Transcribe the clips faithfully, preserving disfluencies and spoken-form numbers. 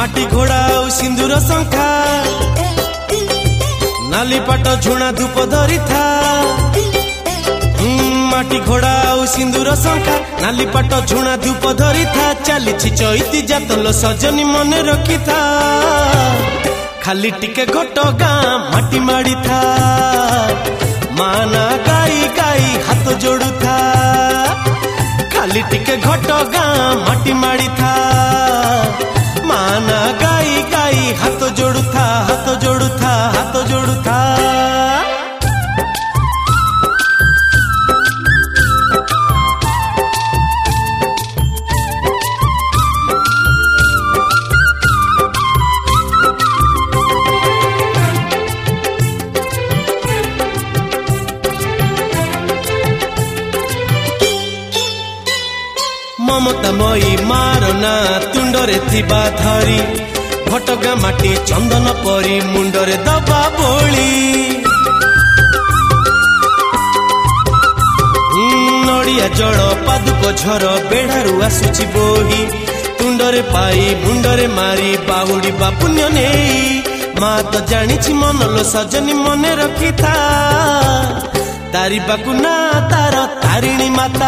माटी घोड़ा और सिंदूर शंखा नाली पाट झुणा धूप धरी था माटी घोड़ा और सिंदूर शंखा नाली पाट झुणा धूप धरी था चली चैती जातल सजनी मन रखी था खाली टिके घट गाँ माटी माड़ी था माना गाई गाई हाथ जोड़ू था खाली टिके घट गाँ माटी माड़ी था माना गाई गाई हाथ जोड़ू था हाथ जोड़ू था हाथ जोड़ू था ममतामयी मारना तुंडरे थिबा धरी घटगा माटी चंदन परी मुंडरे दबा बोली नड़िया जड़ पादुक झर बेढ़ारू आसुची बोही तुंडरे पाई मुंडरे मारी बाहुड़ी बा पुण्य नेई माँ तो जानी मनलो सजनी मने रखी था तारी बाकु ना तार तारिणी माता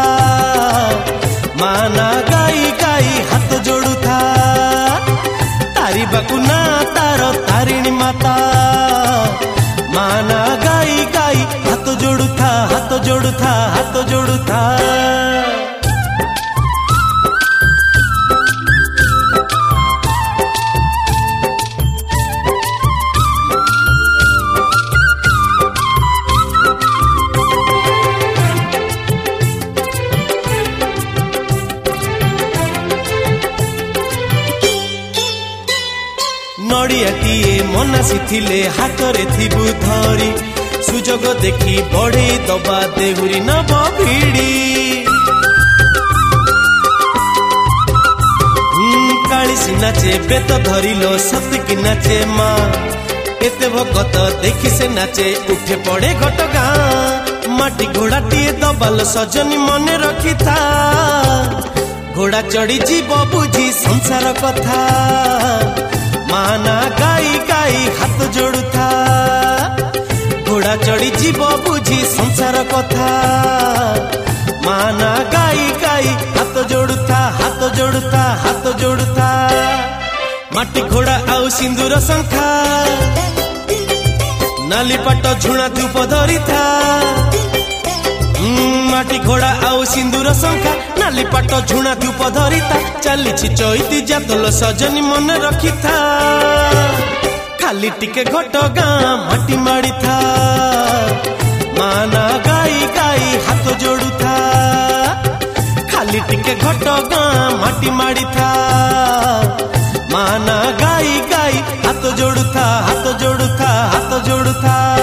माना गाई गाई हाथ जोड़ू था तारी बाकु ना तार तारिणी माता माना गाई गाई हाथ जोड़ू था हाथ जोड़ू था हाथ जोड़ू था नड़ियाटीए मनासी थिले हाथरे थिबु धरी सुजोग देखी बढ़े दबा देहुरी नब भिड़ी कालीसी नाचे बेत धरिलो सतकी नाचे माँ एते भगत देखी से नाचे उठे पड़े घटगा माटी घोड़ाटीए दबाल सजनी मने रखी था घोड़ा चढ़ी जीव बुझी संसार कथा माना गाई गाई हाथ जोड़ू था घोड़ा चढ़ी जीव बुझी संसार कथा माना गाई गाई हाथ जोड़ू था हाथ जोड़ू था हाथ जोड़ू था माटी घोड़ा आउ सिंदूर शंखा नाली पाट झुणा धूप धरी था माटी घोड़ा आउ सिंदूर शंखा नाली पाट झुणा धूप धरी था चली चैती जातल सजनी मन रखी था खाली टिके घट गाँ माटी माड़ी था माना गाई गाई हाथ जोड़ू था खाली टिके घट गाँ माटी माड़ी था माना गाई गाई हाथ जोड़ू था हाथ जोड़ू था हाथ जोड़ू था।